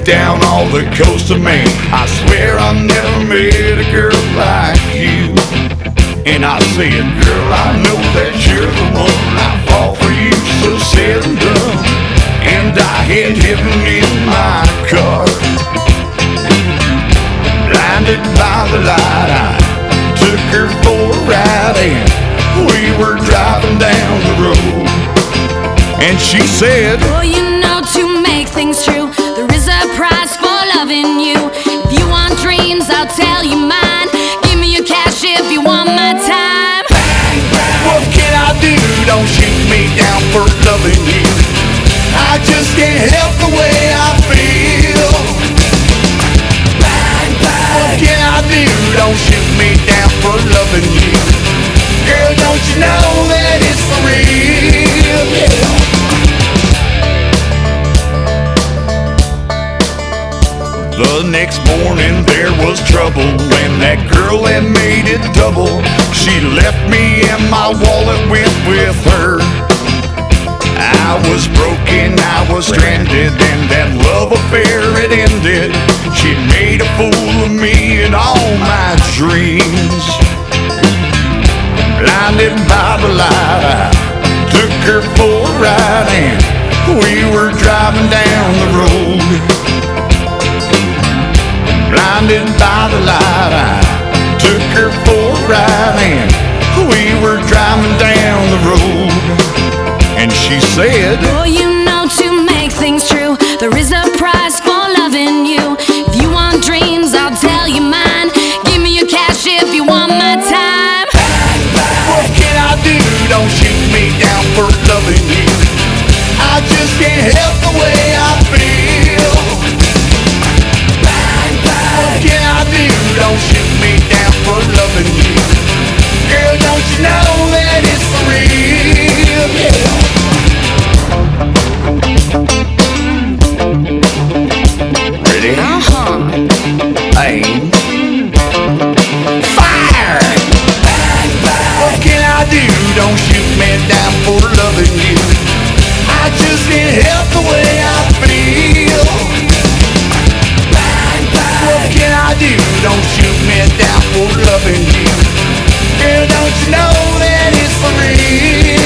down all the coast of Maine. I swear I never met a girl like you. And I said, girl, I know that you're the one. I fall for you, so said and done. And I had heaven in my car. Blinded by the light, I took her for a ride, and we were driving down the road. And she said, boy, you know, to make things true, there is a price for loving you. If you want dreams, I'll tell you mine. Give me your cash if you want my time. bang, bang. What can I do? Don't shoot me down for loving you. I just can't help the way I feel. Bang, bang. What can I do? Don't shoot me down for loving you. Girl, don't you know that it's for real? Yeah. The next morning there was trouble when that girl had made it double. She left me and my wallet went with her. I was broken, I was stranded, and that love affair had ended. She made a fool of me and all my dreams. Blinded by the light, I took her for a ride, and we were driving down the road. Blinded by the light, I took her for a ride, and we were driving down the road. And she said, boy, you know, to make things true, there is a price for loving you. If you want dreams, I'll tell you mine. Give me your cash if you want my time. bang, bang. What can I do? Don't shoot me down for loving you. I just can't help the way I feel. Bang, bang. What can I do? Don't shoot me down for loving you. Girl, don't you know that it's for real? Yeah. Ready? Aim. Fire! Bang, bang. What can I do? Don't shoot me down for loving you. I just can't help the way I feel. Bang, bang. What can I do? Don't shoot me down for loving you. Girl, don't you know that it's for real?